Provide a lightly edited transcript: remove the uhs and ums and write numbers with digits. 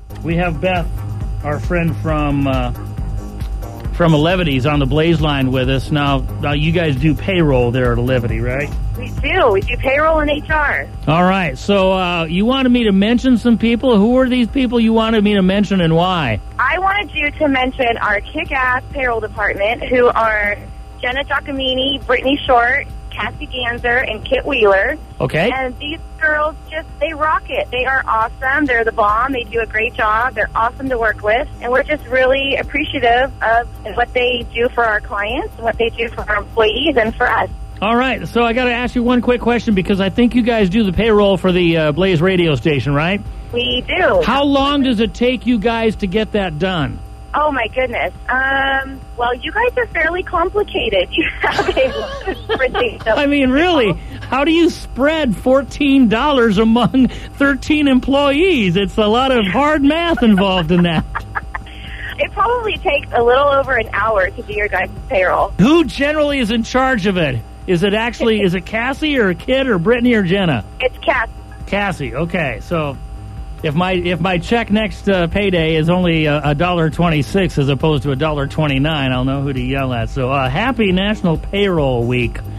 We have Beth, our friend from Levity's on the Blaze line with us. Now, you guys do payroll there at Levity, right? We do. We do payroll and HR. All right. So you wanted me to mention some people. Who are these people you wanted me to mention and why? I wanted you to mention our kick-ass payroll department, who are Jenna Giacomini, Brittany Short, Cassie Ganser, and Kit Wheeler. Okay. And these girls they rock it. They are awesome. They're the bomb. They do a great job. They're awesome to work with. And we're just really appreciative of what they do for our clients, and what they do for our employees and for us. All right, so I got to ask you one quick question because I think you guys do the payroll for the Blaze radio station, right? We do. How long does it take you guys to get that done? Oh, my goodness. Well, you guys are fairly complicated. You have a lot of spreadsheets. I mean, really, how do you spread $14 among 13 employees? It's a lot of hard math involved in that. It probably takes a little over an hour to do your guys' payroll. Who generally is in charge of it? Is it Cassie or Kit or Brittany or Jenna? It's Cassie. Cassie, okay. So if my check next payday is only $1.26 as opposed to $1.29, I'll know who to yell at. So happy National Payroll Week.